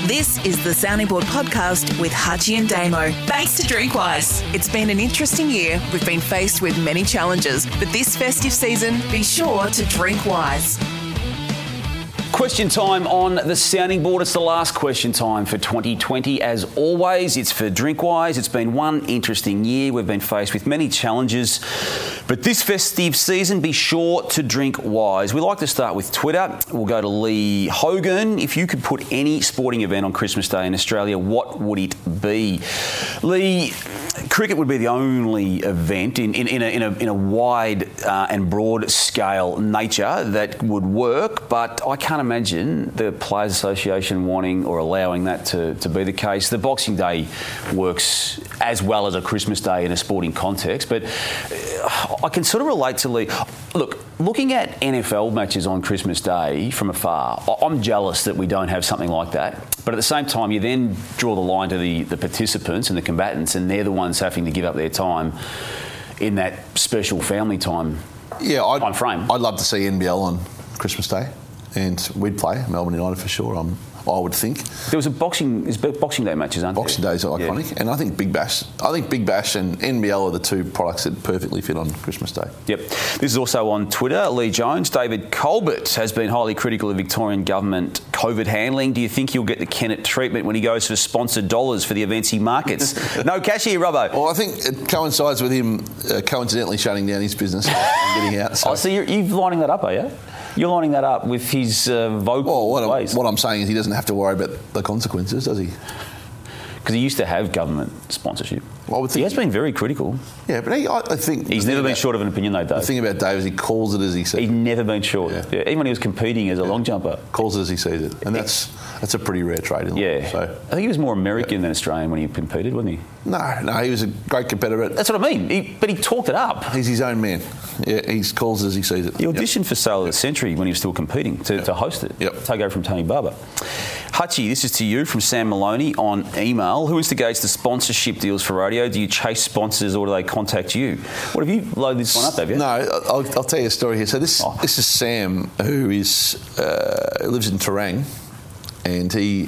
This is the Sounding Board podcast with Hutchie and Damo. Thanks to Drinkwise. It's been an interesting year. We've been faced with many challenges, but this festive season, be sure to drink wise. Question time on the Sounding Board. It's the last question time for 2020. As always, it's for Drinkwise. It's been one interesting year. We've been faced with many challenges. But this festive season, be sure to drink wise. We like to start with Twitter. We'll go to Lee Hogan. If you could put any sporting event on Christmas Day in Australia, what would it be? Lee, cricket would be the only event in a wide and broad scale nature that would work, but I can't imagine the Players Association wanting or allowing that to be the case. The Boxing Day works as well as a Christmas Day in a sporting context, but I can sort of relate to Lee. Look, looking at NFL matches on Christmas Day from afar, I'm jealous that we don't have something like that. But at the same time, you then draw the line to the participants and the combatants, and they're the ones having to give up their time in that special family time frame. I'd love to see NBL on Christmas Day, and we'd play Melbourne United for sure. I would think. There was Boxing Day matches, aren't there? Boxing Days are iconic, and I think Big Bash and NBL are the two products that perfectly fit on Christmas Day. Yep. This is also on Twitter. Lee Jones. David Colbert has been highly critical of Victorian government COVID handling. Do you think he'll get the Kennett treatment when he goes for sponsored dollars for the events he markets? No cash here, Robbo. Well, I think it coincides with him coincidentally shutting down his business and getting out. So you're lining that up, are you? You're lining that up with his vocal ways. What I'm saying is he doesn't have to worry about the consequences, does he? Because he used to have government sponsorship. Well, he has been very critical. Yeah, but I think... He's never been short of an opinion, though, Dave. The thing about Dave is he calls it as he sees it. He's never been short. Yeah. Even when he was competing as a long jumper. Calls it as he sees it. And that's a pretty rare trait in life. So. I think he was more American than Australian when he competed, wasn't he? No, he was a great competitor. That's what I mean. But he talked it up. He's his own man. Yeah, he calls it as he sees it. He auditioned for Sale of the Century when he was still competing to host it. Take over from Tony Barber. Hutchie, this is to you from Sam Maloney on email. Who instigates the sponsorship deals for radio? Do you chase sponsors or do they contact you? What have you loaded this one up, have you? No, I'll tell you a story here. So this is Sam, who lives in Terang, and he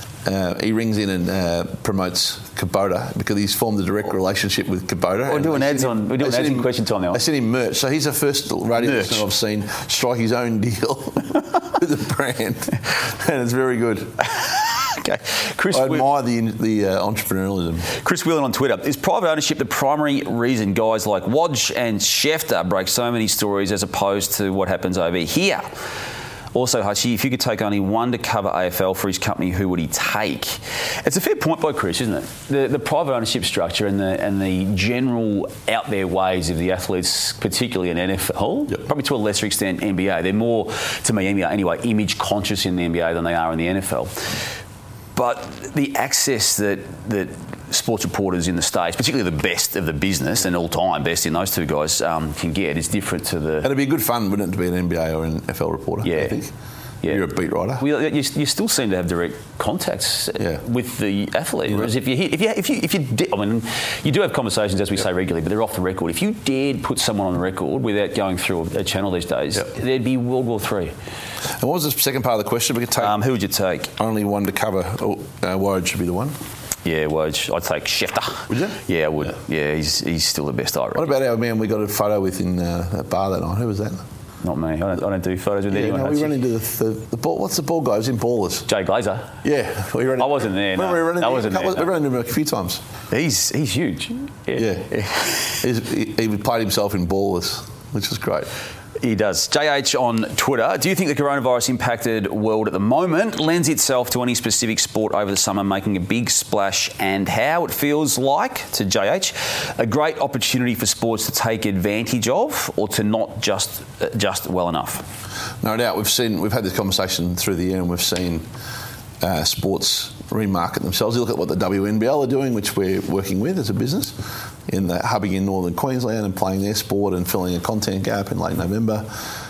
rings in and promotes Kubota because he's formed a direct relationship with Kubota. We're doing ads in question time now. I sent him merch. So he's the first radio listener I've seen strike his own deal with the brand, and it's very good. Okay. I admire the entrepreneurialism. Chris Whelan on Twitter. Is private ownership the primary reason guys like Wodge and Schefter break so many stories as opposed to what happens over here? Also, Hutchie, if you could take only one to cover AFL for his company, who would he take? It's a fair point by Chris, isn't it? The private ownership structure and the general out there ways of the athletes, particularly in NFL, probably to a lesser extent NBA. They're more, to me anyway, image conscious in the NBA than they are in the NFL. But the access that sports reporters in the States, particularly the best of the business and all-time best in those two guys, can get is different to the... It'd be good fun, wouldn't it, to be an NBA or an NFL reporter, I think? Yeah. You're a beat writer. Well, you still seem to have direct contacts with the athlete. Whereas if you do have conversations, as we say regularly, but they're off the record. If you dared put someone on the record without going through a channel these days, there'd be World War III. And what was the second part of the question? We could take who would you take? Only one to cover. Woj should be the one. Yeah, Woj. I'd take Schefter. Would you? Yeah, I would. Yeah, he's still the best, I reckon. What about our man we got a photo with in that bar that night? Who was that? Not me. I don't do photos with anyone. No, we ran into the ball. What's the ball guy? He was in Ballers. Jay Glazer. Yeah. I wasn't there. No. We ran there. into him a few times. He's huge. Yeah. He played himself in Ballers, which was great. He does. JH on Twitter. Do you think the coronavirus impacted world at the moment lends itself to any specific sport over the summer making a big splash, and how? It feels like, to JH, a great opportunity for sports to take advantage of or to not just well enough? No doubt. We've had this conversation through the year and we've seen sports remarket themselves. You look at what the WNBL are doing, which we're working with as a business, in the hubbing in northern Queensland and playing their sport and filling a content gap in late November.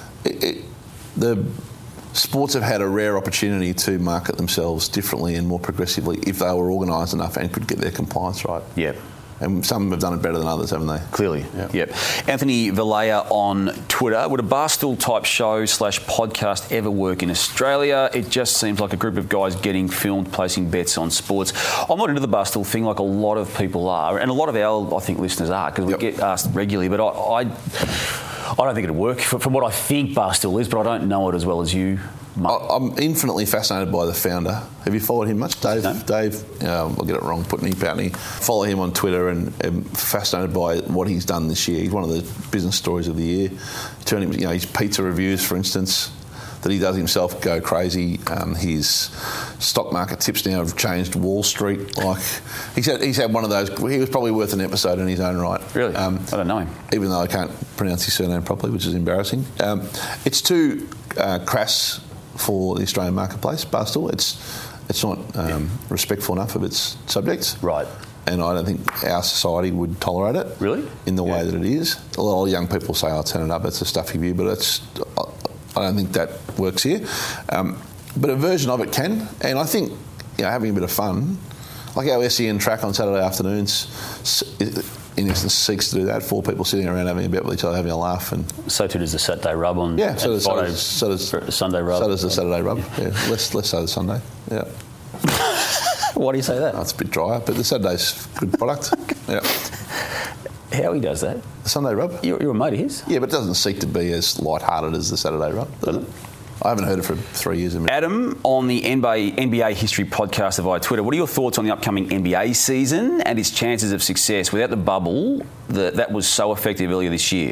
The sports have had a rare opportunity to market themselves differently and more progressively if they were organised enough and could get their compliance right. Yeah. And some have done it better than others, haven't they? Clearly, yep. Anthony Valleja on Twitter. Would a Barstool-type show/podcast ever work in Australia? It just seems like a group of guys getting filmed, placing bets on sports. I'm not into the Barstool thing like a lot of people are, and a lot of our, I think, listeners are, because we get asked regularly, but I don't think it'd work from what I think Barstool is, but I don't know it as well as you. I'm infinitely fascinated by the founder. Have you followed him much? Dave? No. Dave, I'll get it wrong, Putney Poutney. Follow him on Twitter and am fascinated by what he's done this year. He's one of the business stories of the year. Turning, his pizza reviews, for instance, that he does himself go crazy. His stock market tips now have changed Wall Street. Like he's had one of those. He was probably worth an episode in his own right. Really? I don't know him. Even though I can't pronounce his surname properly, which is embarrassing. It's too crass for the Australian marketplace, Barstool. It's not respectful enough of its subjects. Right. And I don't think our society would tolerate it. Really? In the way that it is. A lot of young people say, I'll turn it up, it's a stuffy view, but I don't think that works here. But a version of it can. And I think, having a bit of fun, like our SEN track on Saturday afternoons, in essence, seeks to do that. 4 people sitting around having a bet with each other, having a laugh. And so too does the Saturday Rub on. Yeah, so does Sunday Rub. So does the Saturday Rub. Yeah, less so the Sunday. Yeah. Why do you say that? It's a bit drier, but the Saturday's a good product. Yeah. How he does that? The Sunday Rub. You're a mate of his? Yeah, but it doesn't seek to be as light-hearted as the Saturday Rub, does it? I haven't heard it for 3 years. Adam, on the NBA History podcast via Twitter, what are your thoughts on the upcoming NBA season and its chances of success without the bubble that was so effective earlier this year?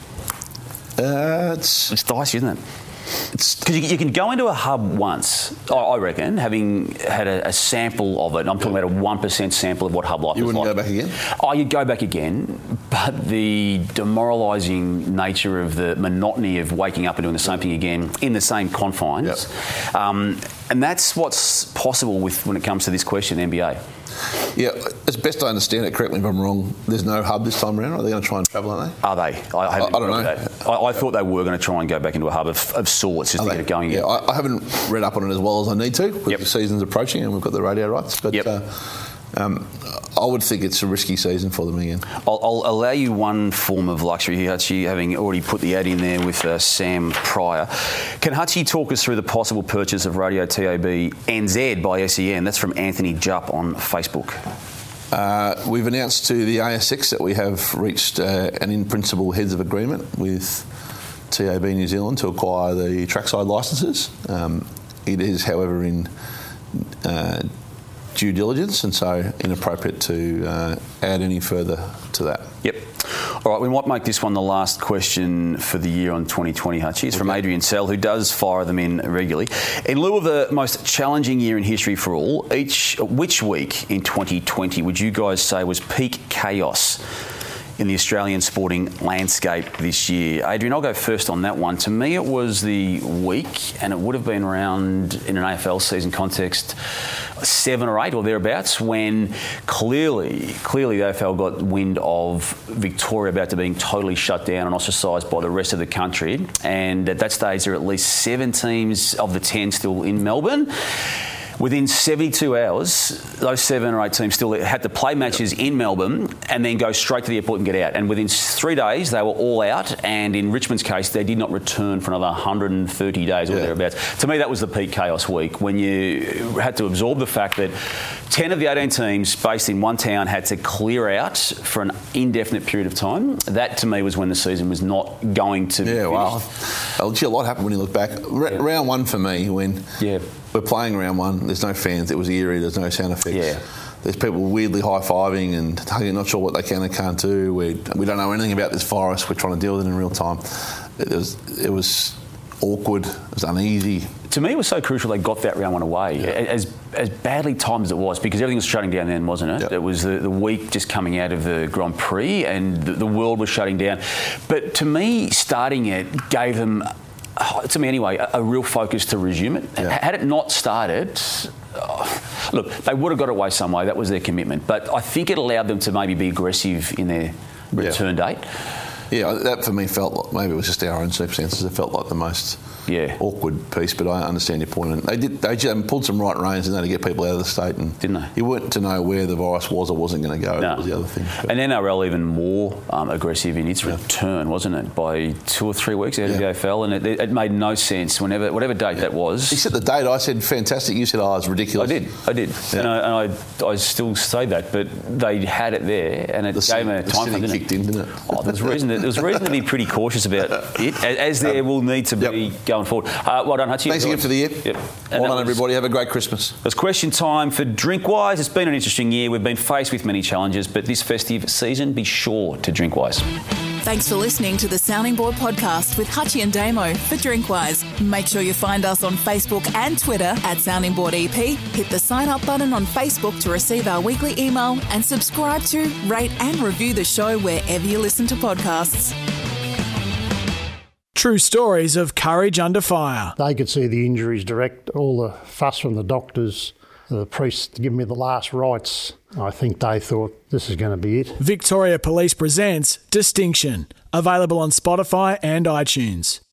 It's dicey, isn't it? Because you can go into a hub once, I reckon, having had a sample of it. I'm talking about a 1% sample of what hub life is like. You wouldn't go back again? Oh, you'd go back again, but the demoralising nature of the monotony of waking up and doing the same thing again in the same confines. Yep. And that's what's possible when it comes to this question, NBA. Yeah, as best I understand it, correct me if I'm wrong, there's no hub this time around. Are they going to try and travel, aren't they? Are they? I don't know. That. I thought they were going to try and go back into a hub of sorts just to get it going again. Yeah, I haven't read up on it as well as I need to. The season's approaching and we've got the radio rights. But I would think it's a risky season for them again. I'll allow you one form of luxury here, Hutchie, having already put the ad in there with Sam Pryor. Can Hutchie talk us through the possible purchase of Radio TAB NZ by SEN? That's from Anthony Jupp on Facebook. We've announced to the ASX that we have reached an in-principle heads of agreement with TAB New Zealand to acquire the trackside licences. It is, however, in due diligence, and so inappropriate to add any further to that. Yep. All right, we might make this one the last question for the year on 2020, Hutchie. It's from Adrian Sell, who does fire them in regularly. In lieu of the most challenging year in history for all, which week in 2020 would you guys say was peak chaos in the Australian sporting landscape this year? Adrian, I'll go first on that one. To me, it was the week, and it would have been around, in an AFL season context, 7 or 8 or thereabouts, when clearly the AFL got wind of Victoria about to being totally shut down and ostracised by the rest of the country. And at that stage, there are at least 7 teams of the 10 still in Melbourne. Within 72 hours, those 7 or 8 teams still had to play matches in Melbourne and then go straight to the airport and get out. And within 3 days, they were all out. And in Richmond's case, they did not return for another 130 days or thereabouts. To me, that was the peak chaos week, when you had to absorb the fact that 10 of the 18 teams based in one town had to clear out for an indefinite period of time. That, to me, was when the season was not going to be finished. Well, a lot happened when you look back. Round 1 for me, when... We're playing round 1. There's no fans. It was eerie. There's no sound effects. Yeah. There's people weirdly high-fiving and hugging, not sure what they can and can't do. We don't know anything about this virus. We're trying to deal with it in real time. It was awkward. It was uneasy. To me, it was so crucial they got that round 1 away, as badly timed as it was, because everything was shutting down then, wasn't it? Yep. It was the week just coming out of the Grand Prix and the world was shutting down. But to me, starting it gave them... to me anyway, a real focus to resume it. Yeah. Had it not started, look, they would have got away some way. That was their commitment. But I think it allowed them to maybe be aggressive in their return date. Yeah, that for me felt like maybe it was just our own circumstances. It felt like the most awkward piece, but I understand your point. And they pulled some right reins in there to get people out of the state, and didn't they? You weren't to know where the virus was or wasn't going to go. No. That was the other thing. But. And NRL even more aggressive in its return, wasn't it? By 2 or 3 weeks out of the AFL, and it made no sense. Whatever date that was. You said the date. I said fantastic. You said, it's ridiculous. I did. Yeah. And I still say that, but they had it there, and it gave them a time frame. The kicked in, didn't it? Oh, there's reason to be pretty cautious about it, as there will need to be going forward. Well done, Hutchie. Thanks again for the year. Yep. Well done, everybody. Have a great Christmas. It's question time for Drinkwise. It's been an interesting year. We've been faced with many challenges, but this festive season, be sure to Drinkwise. Thanks for listening to the Sounding Board podcast with Hutchie and Damo for Drinkwise. Make sure you find us on Facebook and Twitter at Sounding Board EP. Hit the sign up button on Facebook to receive our weekly email and subscribe to, rate and review the show wherever you listen to podcasts. True stories of courage under fire. They could see the injuries direct, all the fuss from the doctors, the priests giving me the last rites. I think they thought this is going to be it. Victoria Police presents Distinction, available on Spotify and iTunes.